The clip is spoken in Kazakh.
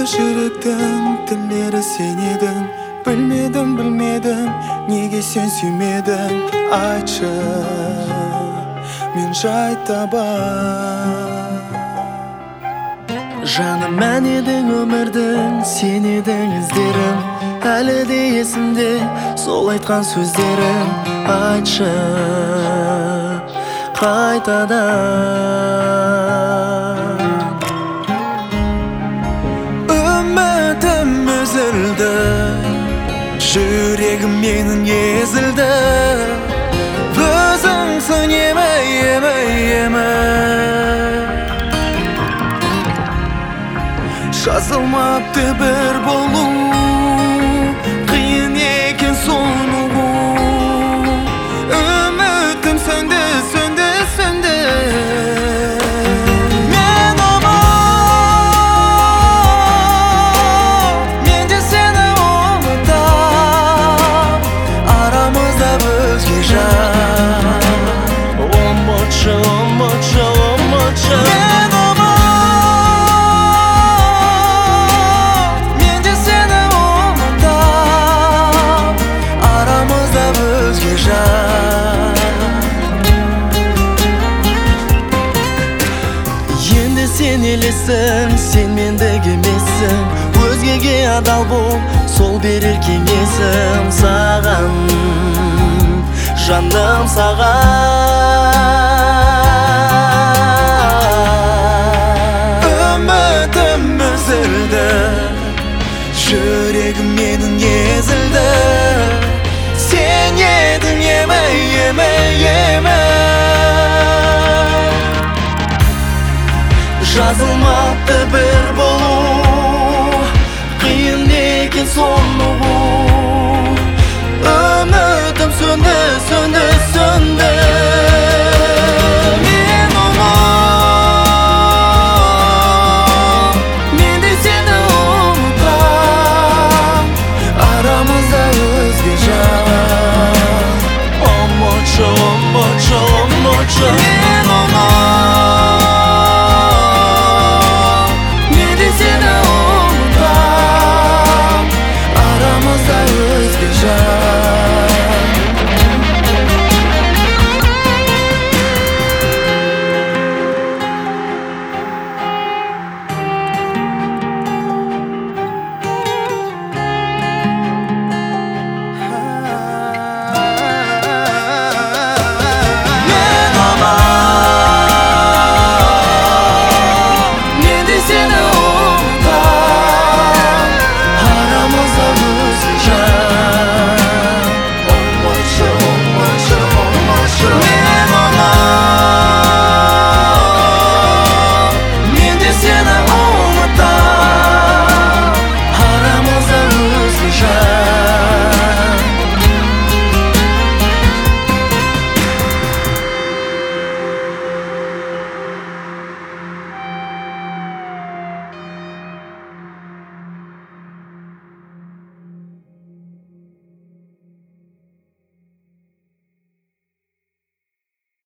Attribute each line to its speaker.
Speaker 1: жүректің тілері сен едің. Білмедім, неге сен сүймедің? Айтшы, мен жай табам.
Speaker 2: Жаным, мән едің өмірдің, сен едің іздерім. Әлі де есімде сол айтқан сөздерің. Айтшы қайтадан.
Speaker 1: Үмітім үзілді, жүрегім менің езілді. Өзіңсің емі жазылмапты бір болу, қиын екен соны. Үмітім сөнді. Мен ұмыт, мен де сені ұмытам. Арамызда өзге жан.
Speaker 2: Ұмытшы
Speaker 1: Мен ұмыт, мен де сені ұмытам. Арамызда өзге жан.
Speaker 2: Енді сен елесің, сен мендегі емессің. Өзгеге адал бол, сол берер кеңесім саған. Жандым саған.
Speaker 1: Үмітім үзілді, жүрегім менің езілді. Сен едің емі жазылмапты бір болу, қиын екен соны.